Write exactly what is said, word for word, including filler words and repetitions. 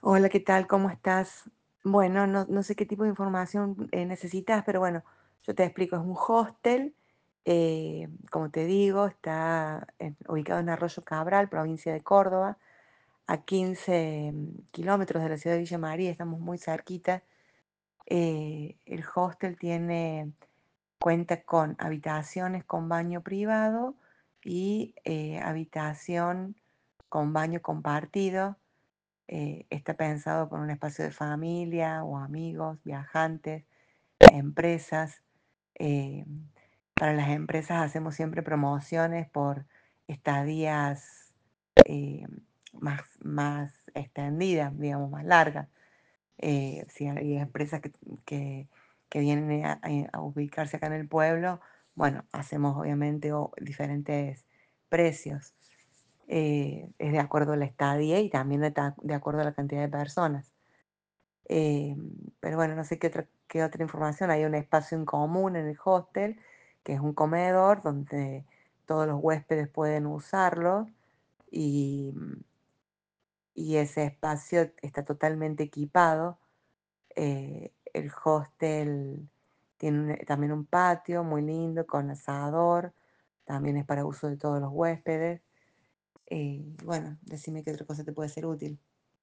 Hola, ¿qué tal? ¿Cómo estás? Bueno, no, no sé qué tipo de información eh, necesitas, pero bueno, yo te explico. Es un hostel, eh, como te digo, está en- ubicado en Arroyo Cabral, provincia de Córdoba, a quince mm, kilómetros de la ciudad de Villa María, estamos muy cerquita. Eh, el hostel tiene, cuenta con habitaciones con baño privado y eh, habitación con baño compartido. Eh, está pensado por un espacio de familia o amigos, viajantes, empresas. eh, para las empresas hacemos siempre promociones por estadías eh, más, más extendidas, digamos, más largas. Eh, si hay empresas que, que- que vienen a, a- a ubicarse acá en el pueblo, bueno, hacemos obviamente o- diferentes precios. Eh, es de acuerdo a la estadía y también de, ta- de acuerdo a la cantidad de personas. Eh, pero bueno, no sé qué otra, qué otra información. Hay un espacio en común en el hostel, que es un comedor donde todos los huéspedes pueden usarlo y, y ese espacio está totalmente equipado. Eh, el hostel tiene un- también un patio muy lindo con asador, también es para uso de todos los huéspedes. Eh, bueno, decime qué otra cosa te puede ser útil.